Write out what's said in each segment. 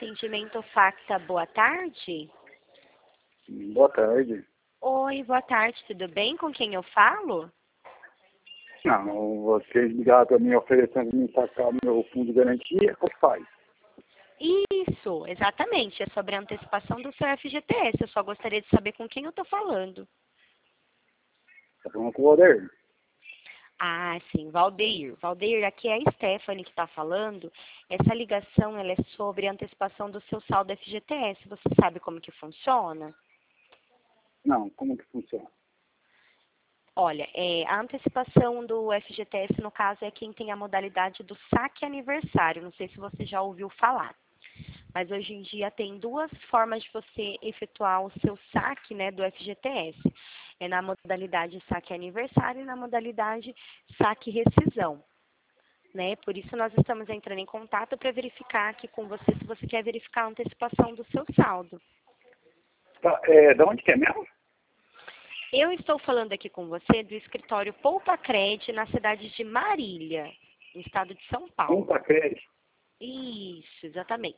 Atendimento Facta, boa tarde. Boa tarde. Oi, boa tarde, tudo bem? Com quem eu falo? Não, vocês ligaram para mim oferecendo me sacar o meu fundo de garantia, como faz? Isso, exatamente, é sobre a antecipação do seu FGTS. Eu só gostaria de saber com quem eu estou falando. Tá falando com o Oder? Ah, sim, Valdeir. Valdeir, aqui é a Stephanie que está falando. Essa ligação ela é sobre a antecipação do seu saldo FGTS. Você sabe como que funciona? Não, como que funciona? Olha, a antecipação do FGTS, no caso, é quem tem a modalidade do saque aniversário. Não sei se você já ouviu falar. Mas hoje em dia tem duas formas de você efetuar o seu saque, né, do FGTS. É na modalidade saque aniversário e na modalidade saque rescisão. Né? Por isso nós estamos entrando em contato para verificar aqui com você se você quer verificar a antecipação do seu saldo. Tá, de onde que é mesmo? Eu estou falando aqui com você do escritório Poupa Cred na cidade de Marília, no estado de São Paulo. Poupa Cred. Isso, exatamente.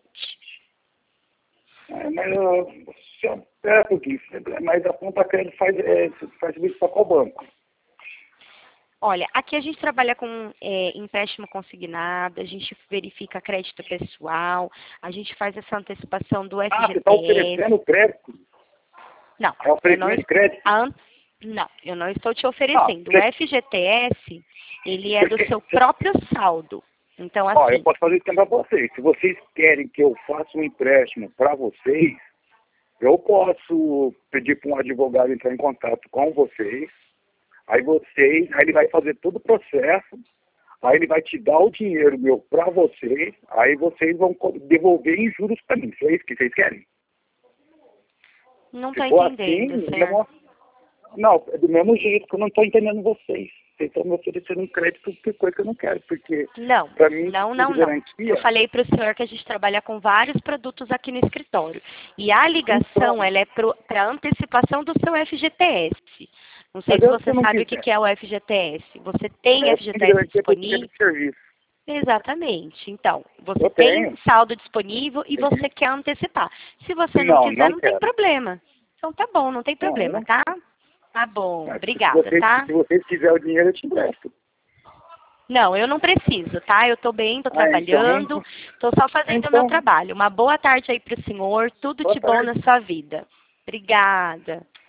Espera um pouquinho, mas a Poupa Cred faz serviço para qual banco? Olha, aqui a gente trabalha com empréstimo consignado, a gente verifica crédito pessoal, a gente faz essa antecipação do FGTS. Ah, você está oferecendo crédito? Não, É oferecimento de crédito? Não, eu não estou te oferecendo. O FGTS, ele é do seu próprio saldo. Então, assim... Ó, eu posso fazer isso para vocês. Se vocês querem que eu faça um empréstimo para vocês, eu posso pedir para um advogado entrar em contato com vocês. Aí ele vai fazer todo o processo, aí ele vai te dar o dinheiro meu para vocês, aí vocês vão devolver em juros para mim. É isso que vocês querem? Não estou entendendo, assim, senhor. Não, é do mesmo jeito que eu não estou entendendo vocês. Vocês estão me oferecendo um crédito por coisa que eu não quero, porque para mim, não. garantia... Eu falei para o senhor que a gente trabalha com vários produtos aqui no escritório. E a ligação, ela é para antecipação do seu FGTS. Não sei se você sabe o que é o FGTS. Você tem FGTS disponível? Exatamente. Então, você tem saldo disponível e você quer antecipar. Se você não quiser, não tem problema. Então tá bom, não tem problema, tá? Tá bom, obrigada, tá? Se vocês quiserem o dinheiro, eu te empresto. Não, eu não preciso, tá? Eu tô bem, tô trabalhando, tô só fazendo o meu trabalho. Uma boa tarde aí pro senhor, tudo de bom na sua vida. Obrigada.